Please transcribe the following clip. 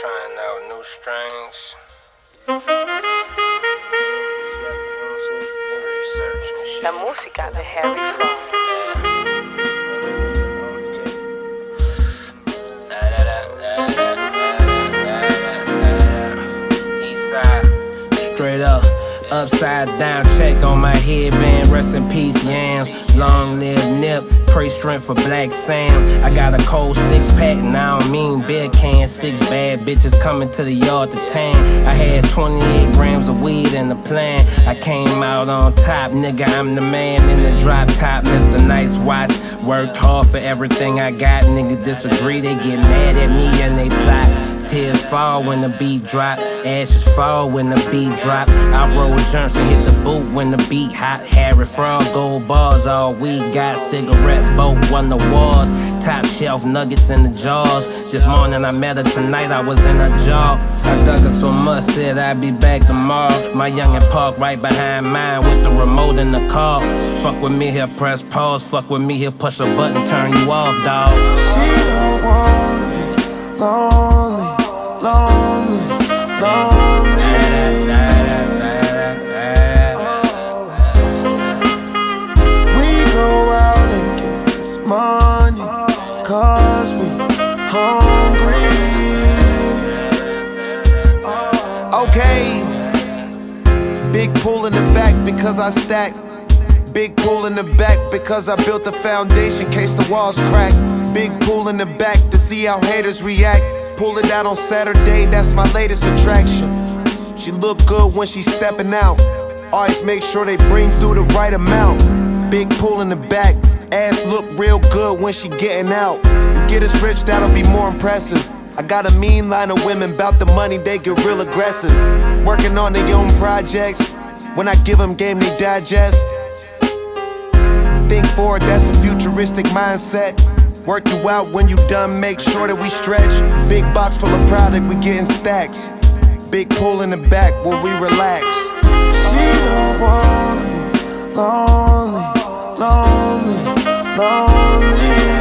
Trying out new strings. La música de Harry Fraud. Straight up, upside down check on my headband. Rest in peace, yams. Long live Nip. Pray strength for Black Sam. I got a cold 6-pack, and I don't mean beer can. 6 bad bitches coming to the yard to tan. I had 28 grams of weed in the plan. I came out on top, nigga, I'm the man in the drop top. Mr. Nice Watch, worked hard for everything I got. Nigga disagree, they get mad at me and they plot. Tears fall when the beat drop, ashes fall when the beat drop. I roll jumps and hit the boot when the beat hot. Harry Fraud, gold bars, all we got. Cigarette boat, won the wars. Top shelf nuggets in the jars. This morning I met her, tonight I was in her jaw. I dug her so much, said I'd be back tomorrow. My youngin' parked right behind mine with the remote in the car. Fuck with me, he'll press pause. Fuck with me, he'll push a button, turn you off, dawg. She don't wanna be lonely, lonely, lonely. We go out and get this money, cause we hungry. Okay, big pool in the back because I stack. Big pool in the back because I built the foundation case the walls crack. Big pool in the back to see how haters react. Pull it out on Saturday, that's my latest attraction. She look good when she's stepping out. Always make sure they bring through the right amount. Big pool in the back, ass look real good when she getting out. You get us rich, that'll be more impressive. I got a mean line of women, bout the money, they get real aggressive. Working on their own projects, when I give them game, they digest. Think forward, that's a futuristic mindset. Work you out when you done, make sure that we stretch. Big box full of product, we getting stacks. Big pool in the back where we relax. She don't wanna be lonely, lonely, lonely.